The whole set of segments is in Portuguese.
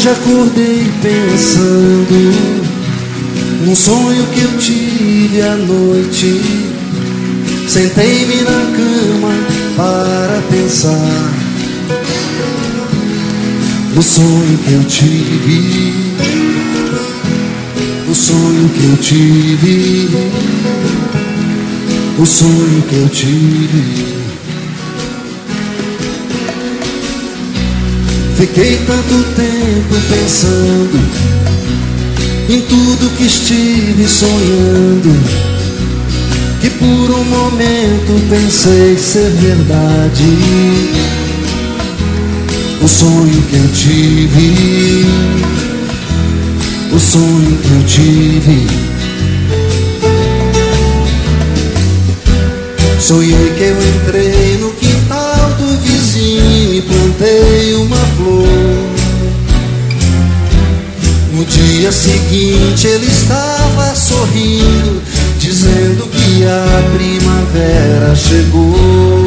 Hoje acordei pensando num sonho que eu tive à noite. Sentei-me na cama para pensar no sonho que eu tive, o sonho que eu tive, o sonho que eu tive. Fiquei tanto tempo pensando em tudo que estive sonhando, que por um momento pensei ser verdade o sonho que eu tive, o sonho que eu tive. Sonhei que eu entrei no quintal do vizinho e plantei uma flor. No dia seguinte ele estava sorrindo, dizendo que a primavera chegou.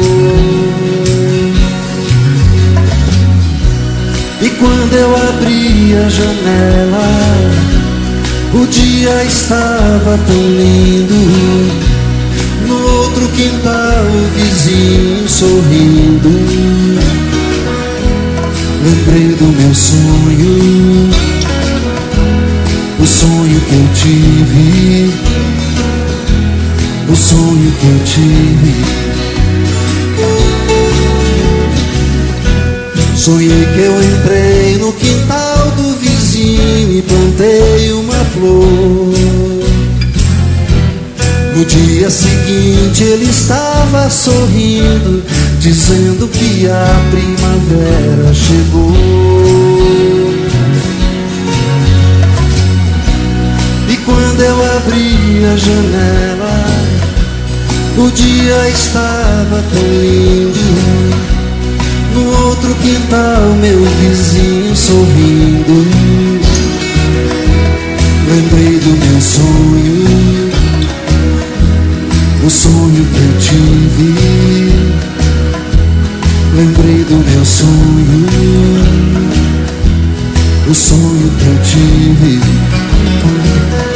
E quando eu abri a janela, o dia estava tão lindo. No outro quintal o vizinho sorrindo. Lembrei do meu sonho, o sonho que eu tive, o sonho que eu tive. Sonhei que eu entrei no quintal do vizinho e plantei uma flor. No dia seguinte ele estava sorrindo, dizendo que a primavera chegou. E quando eu abri a janela, o dia estava tão lindo. No outro quintal meu vizinho sorrindo. Lembrei do meu sonho, o sonho que eu tive. Lembrei do meu sonho, o sonho que eu tive.